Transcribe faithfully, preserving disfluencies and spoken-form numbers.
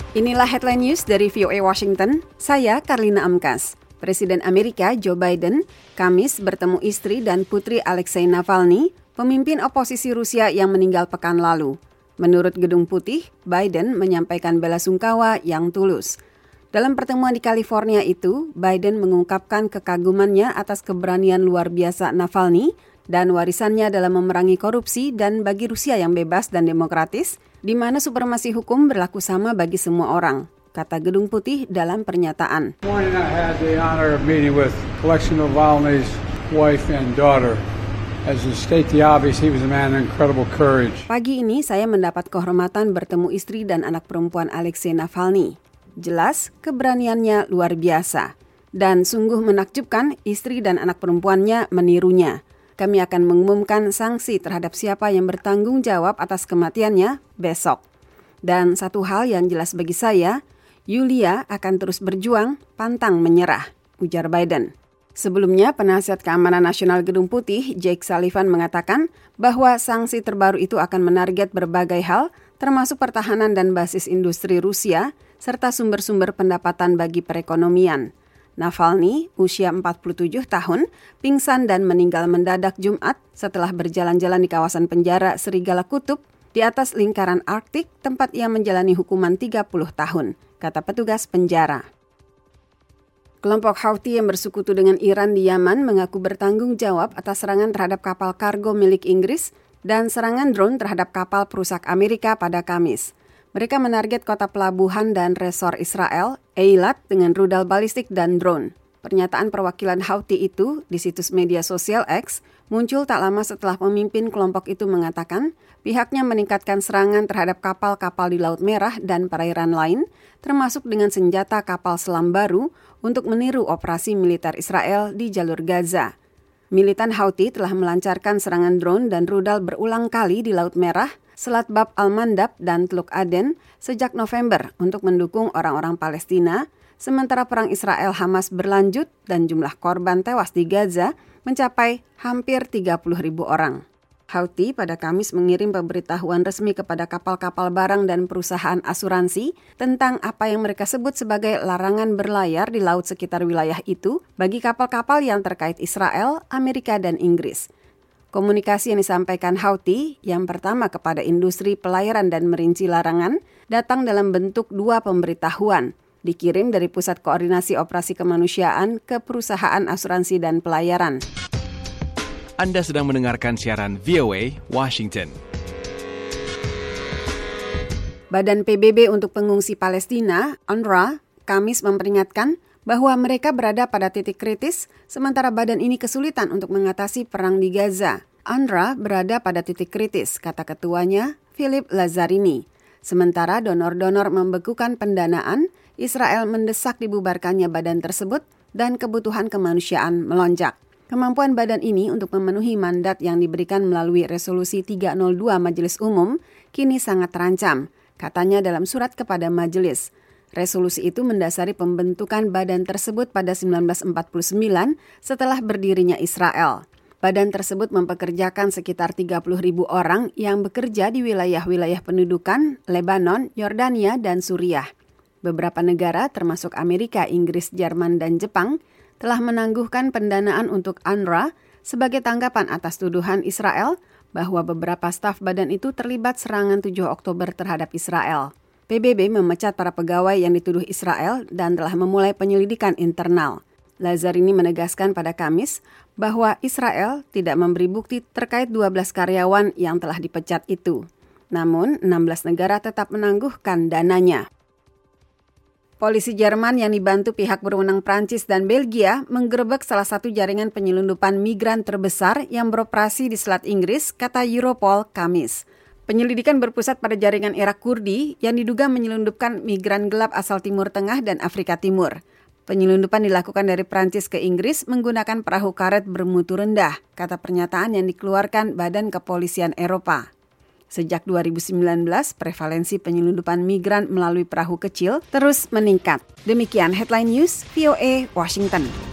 Inilah headline news dari V O A Washington, saya Karlina Amkas. Presiden Amerika Joe Biden Kamis bertemu istri dan putri Alexei Navalny, pemimpin oposisi Rusia yang meninggal pekan lalu. Menurut Gedung Putih, Biden menyampaikan belasungkawa yang tulus. Dalam pertemuan di California itu, Biden mengungkapkan kekagumannya atas keberanian luar biasa Navalny dan warisannya dalam memerangi korupsi dan bagi Rusia yang bebas dan demokratis, di mana supremasi hukum berlaku sama bagi semua orang, kata Gedung Putih dalam pernyataan. Morning, I had the honor of meeting with Alexei Navalny's wife and daughter. As to state the obvious, he was a man of incredible courage. Pagi ini saya mendapat kehormatan bertemu istri dan anak perempuan Alexei Navalny. Jelas keberaniannya luar biasa dan sungguh menakjubkan istri dan anak perempuannya menirunya. Kami akan mengumumkan sanksi terhadap siapa yang bertanggung jawab atas kematiannya besok. Dan satu hal yang jelas bagi saya, Yulia akan terus berjuang, pantang menyerah, ujar Biden. Sebelumnya, Penasihat Keamanan Nasional Gedung Putih, Jake Sullivan, mengatakan bahwa sanksi terbaru itu akan menarget berbagai hal, termasuk pertahanan dan basis industri Rusia, serta sumber-sumber pendapatan bagi perekonomian. Navalny, usia empat puluh tujuh tahun, pingsan dan meninggal mendadak Jumat setelah berjalan-jalan di kawasan penjara Serigala Kutub di atas lingkaran Arktik, tempat ia menjalani hukuman tiga puluh tahun, kata petugas penjara. Kelompok Houthi yang bersekutu dengan Iran di Yaman mengaku bertanggung jawab atas serangan terhadap kapal kargo milik Inggris dan serangan drone terhadap kapal perusak Amerika pada Kamis. Mereka menarget kota pelabuhan dan resor Israel, Eilat, dengan rudal balistik dan drone. Pernyataan perwakilan Houthi itu di situs media sosial X muncul tak lama setelah pemimpin kelompok itu mengatakan pihaknya meningkatkan serangan terhadap kapal-kapal di Laut Merah dan perairan lain, termasuk dengan senjata kapal selam baru untuk meniru operasi militer Israel di jalur Gaza. Militan Houthi telah melancarkan serangan drone dan rudal berulang kali di Laut Merah, Selat Bab al-Mandab dan Teluk Aden sejak November untuk mendukung orang-orang Palestina, sementara perang Israel-Hamas berlanjut dan jumlah korban tewas di Gaza mencapai hampir tiga puluh ribu orang. Houthi pada Kamis mengirim pemberitahuan resmi kepada kapal-kapal barang dan perusahaan asuransi tentang apa yang mereka sebut sebagai larangan berlayar di laut sekitar wilayah itu bagi kapal-kapal yang terkait Israel, Amerika, dan Inggris. Komunikasi yang disampaikan Houthi yang pertama kepada industri pelayaran dan merinci larangan datang dalam bentuk dua pemberitahuan, dikirim dari Pusat Koordinasi Operasi Kemanusiaan ke perusahaan asuransi dan pelayaran. Anda sedang mendengarkan siaran V O A Washington. Badan P B B untuk Pengungsi Palestina, U N R W A, Kamis memperingatkan bahwa mereka berada pada titik kritis, sementara badan ini kesulitan untuk mengatasi perang di Gaza. U N R W A berada pada titik kritis, kata ketuanya, Philip Lazzarini. Sementara donor-donor membekukan pendanaan, Israel mendesak dibubarkannya badan tersebut dan kebutuhan kemanusiaan melonjak. Kemampuan badan ini untuk memenuhi mandat yang diberikan melalui resolusi tiga nol dua Majelis Umum kini sangat terancam, katanya dalam surat kepada majelis. Resolusi itu mendasari pembentukan badan tersebut pada seribu sembilan ratus empat puluh sembilan setelah berdirinya Israel. Badan tersebut mempekerjakan sekitar tiga puluh ribu orang yang bekerja di wilayah-wilayah pendudukan Lebanon, Yordania, dan Suriah. Beberapa negara termasuk Amerika, Inggris, Jerman, dan Jepang telah menangguhkan pendanaan untuk U N R W A sebagai tanggapan atas tuduhan Israel bahwa beberapa staf badan itu terlibat serangan tujuh Oktober terhadap Israel. P B B memecat para pegawai yang dituduh Israel dan telah memulai penyelidikan internal. Lazzarini menegaskan pada Kamis bahwa Israel tidak memberi bukti terkait dua belas karyawan yang telah dipecat itu. Namun, enam belas negara tetap menangguhkan dananya. Polisi Jerman yang dibantu pihak berwenang Prancis dan Belgia menggerebek salah satu jaringan penyelundupan migran terbesar yang beroperasi di Selat Inggris, kata Europol Kamis. Penyelidikan berpusat pada jaringan Irak Kurdi yang diduga menyelundupkan migran gelap asal Timur Tengah dan Afrika Timur. Penyelundupan dilakukan dari Prancis ke Inggris menggunakan perahu karet bermutu rendah, kata pernyataan yang dikeluarkan Badan Kepolisian Eropa. Sejak dua ribu sembilan belas, prevalensi penyelundupan migran melalui perahu kecil terus meningkat. Demikian Headline News V O A Washington.